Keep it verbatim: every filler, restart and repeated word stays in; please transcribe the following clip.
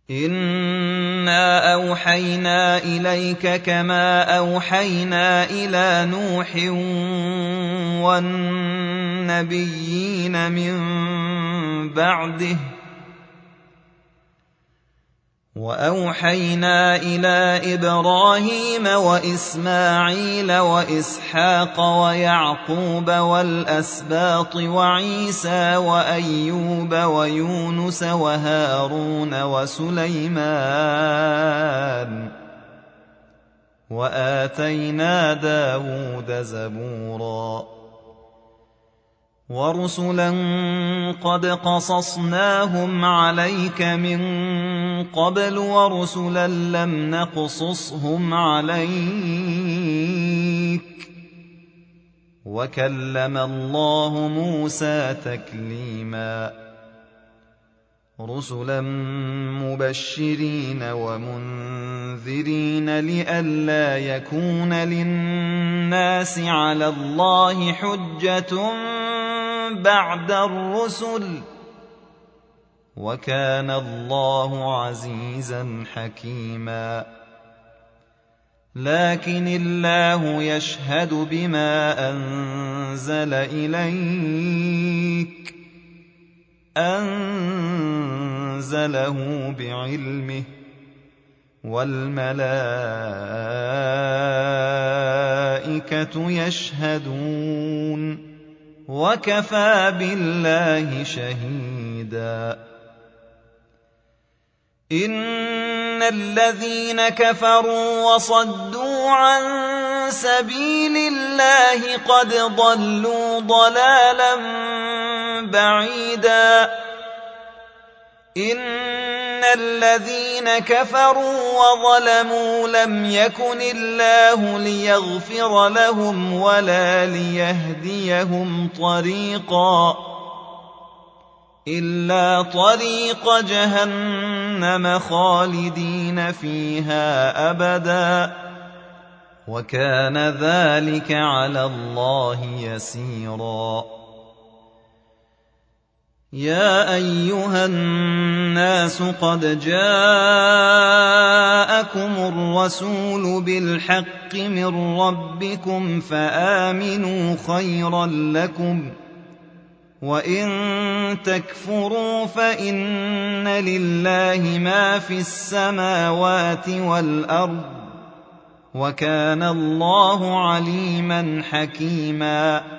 إِنَّا أَوْحَيْنَا إِلَيْكَ كَمَا أَوْحَيْنَا إِلَىٰ نُوحٍ وَالنَّبِيِّينَ مِن بَعْدِهِ ۚ وَأَوْحَيْنَا إِلَىٰ إِبْرَاهِيمَ وَإِسْمَاعِيلَ وَإِسْحَاقَ وَيَعْقُوبَ وَالْأَسْبَاطِ وَعِيسَىٰ وَأَيُّوبَ وَيُونُسَ وَهَارُونَ وَسُلَيْمَانَ ۚ وَآتَيْنَا دَاوُودَ زَبُورًا. وَرُسُلًا قَدْ قَصَصْنَاهُمْ عَلَيْكَ مِن قَبْلُ وَرُسُلًا لَّمْ نَقْصُصْهُمْ عَلَيْكَ ۚ وَكَلَّمَ اللَّهُ مُوسَىٰ تَكْلِيمًا. رُسُلًا مُّبَشِّرِينَ وَمُنذِرِينَ لِئَلَّا يَكُونَ لِلنَّاسِ عَلَى اللَّهِ حُجَّةٌ بَعْدَ الرُّسُلِ ۚ وَكَانَ اللَّهُ عَزِيزًا حَكِيمًا. لَّٰكِنِ اللَّهُ يَشْهَدُ بِمَا أَنزَلَ إِلَيْكَ ۖ أَنزَلَهُ بِعِلْمِهِ ۖ وَالْمَلَائِكَةُ يَشْهَدُونَ ۚ وَكَفَىٰ بِاللَّهِ شَهِيدًا. إِنَّ الَّذِينَ كَفَرُوا وَصَدُّوا عَن سَبِيلِ اللَّهِ قَدْ ضَلُّوا ضَلَالًا بَعِيدًا. إِنَّ الَّذِينَ كَفَرُوا وَظَلَمُوا لَمْ يَكُنِ اللَّهُ لِيَغْفِرَ لَهُمْ وَلَا لِيَهْدِيَهُمْ طَرِيقًا إِلَّا طَرِيقَ جَهَنَّمَ خَالِدِينَ فِيهَا أَبَدًا ۚ وَكَانَ ذَٰلِكَ عَلَى اللَّهِ يَسِيرًا. يَا أَيُّهَا النَّاسُ قَدْ جَاءَكُمُ الرَّسُولُ بِالْحَقِّ مِن رَّبِّكُمْ فَآمِنُوا خَيْرًا لَّكُمْ ۚ وَإِن تَكْفُرُوا فَإِنَّ لِلَّهِ مَا فِي السَّمَاوَاتِ وَالْأَرْضِ ۚ وَكَانَ اللَّهُ عَلِيمًا حَكِيمًا.